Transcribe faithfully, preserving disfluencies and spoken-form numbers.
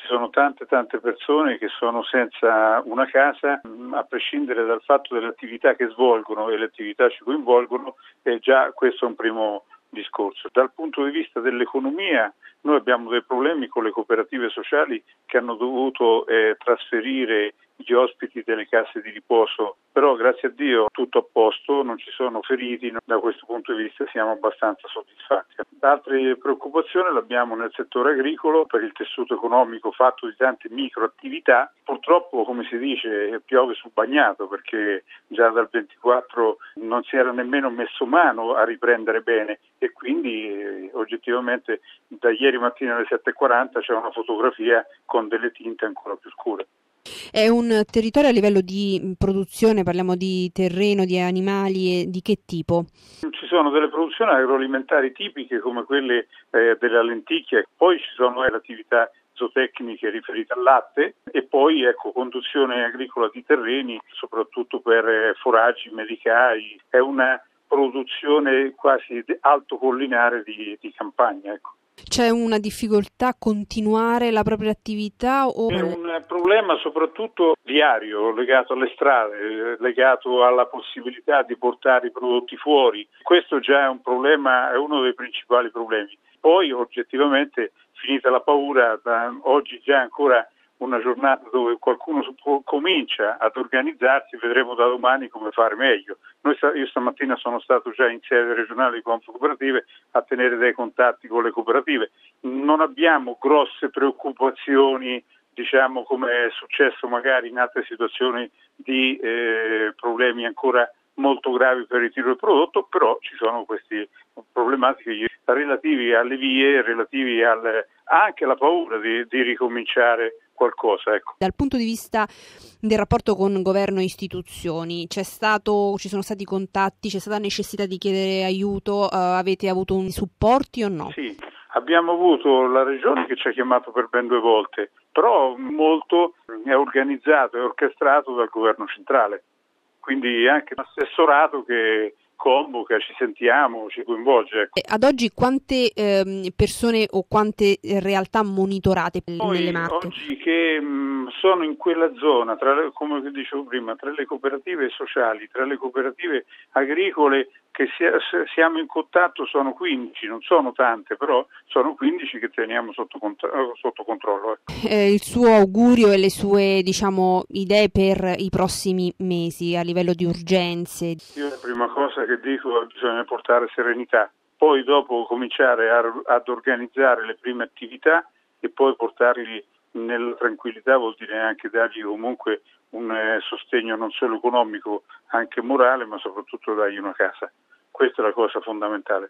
ci sono tante tante persone che sono senza una casa, a prescindere dal fatto delle attività che svolgono e le attività ci coinvolgono, e già questo è un primo discorso. Dal punto di vista dell'economia noi abbiamo dei problemi con le cooperative sociali che hanno dovuto eh, trasferire gli ospiti delle case di riposo, però grazie a Dio tutto a posto, non ci sono feriti, da questo punto di vista siamo abbastanza soddisfatti. Altre preoccupazioni le abbiamo nel settore agricolo per il tessuto economico fatto di tante microattività. Purtroppo, come si dice, piove sul bagnato, perché già dal ventiquattro non si era nemmeno messo mano a riprendere bene e quindi eh, oggettivamente da ieri mattina alle sette e quaranta c'è una fotografia con delle tinte ancora più scure. È un territorio a livello di produzione, parliamo di terreno, di animali, e di che tipo? Ci sono delle produzioni agroalimentari tipiche come quelle eh, delle lenticchie, poi ci sono eh, le attività zootecniche riferite al latte e poi ecco conduzione agricola di terreni, soprattutto per eh, foraggi, medicai, è una produzione quasi altocollinare di, di campagna. Ecco. C'è una difficoltà a continuare la propria attività? O... È un problema soprattutto viario, legato alle strade, legato alla possibilità di portare i prodotti fuori. Questo già è un problema, è uno dei principali problemi. Poi oggettivamente, finita la paura, da oggi già ancora una giornata dove qualcuno comincia ad organizzarsi, vedremo da domani come fare meglio. Noi, io stamattina sono stato già in sede regionale di Confcooperative a tenere dei contatti con le cooperative. Non abbiamo grosse preoccupazioni, diciamo come è successo magari in altre situazioni di eh, problemi ancora molto gravi per il ritiro del prodotto, però ci sono queste problematiche relativi alle vie, relativi al, anche alla paura di, di ricominciare qualcosa. Ecco. Dal punto di vista del rapporto con governo e istituzioni, c'è stato, ci sono stati contatti, c'è stata necessità di chiedere aiuto, uh, avete avuto un supporti o no? Sì, abbiamo avuto la regione che ci ha chiamato per ben due volte, però molto è organizzato e orchestrato dal governo centrale, quindi anche l'assessorato che convoca, ci sentiamo, ci coinvolge. Ecco. Ad oggi quante ehm, persone o quante realtà monitorate Noi, nelle Marche? oggi che mh, sono in quella zona, tra le, come dicevo prima, tra le cooperative sociali, tra le cooperative agricole che sia, siamo in contatto sono quindici, non sono tante, però sono quindici che teniamo sotto, sotto controllo. Ecco. Eh, il suo augurio e le sue, diciamo, idee per i prossimi mesi a livello di urgenze? Io la prima cosa che dico è che bisogna portare serenità, poi dopo cominciare a, ad organizzare le prime attività e poi portarli nella tranquillità, vuol dire anche dargli comunque un eh, sostegno non solo economico, anche morale, ma soprattutto dargli una casa. Questa è la cosa fondamentale.